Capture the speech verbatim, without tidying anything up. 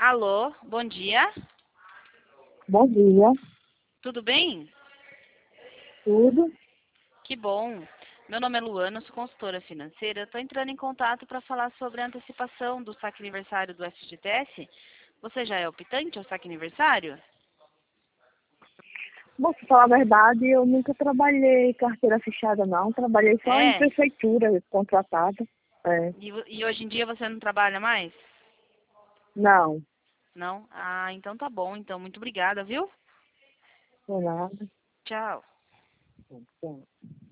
Alô, bom dia. Bom dia, Tudo bem? tudo. Que bom. Meu nome é Luana, sou consultora financeira. Estou entrando em contato para falar sobre a antecipação do saque aniversário do F G T S. Você já é optante ao saque aniversário? Bom, pra falar a verdade, eu nunca trabalhei carteira fechada, não. Trabalhei só em É? prefeitura, contratada. É, E, vo- e hoje em dia você não trabalha mais? não, Não? Ah, então tá bom. Então, muito obrigada, viu? não nada. Tchau. Não.